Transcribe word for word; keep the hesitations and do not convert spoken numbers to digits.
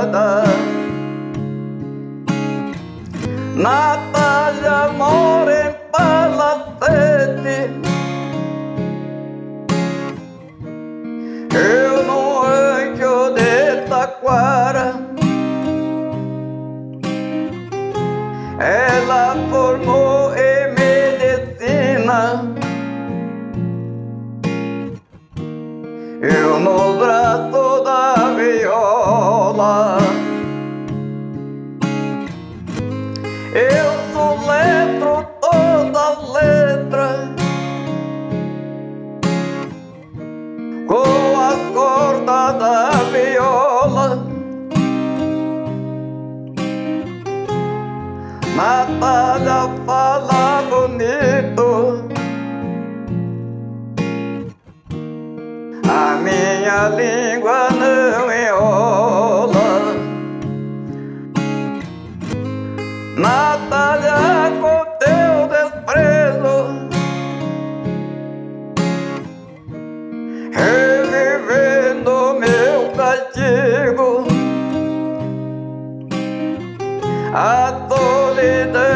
estrada. Natália mora em Palacete, eu no rancho de Taquara. Ela formou em medicina, eu no braço da viola. Eu soletro todas as letras com as cordas da viola. Natália fala bonito, a minha língua não enrola. Natália, com teu desprezo, revivendo meu castigo, a solidão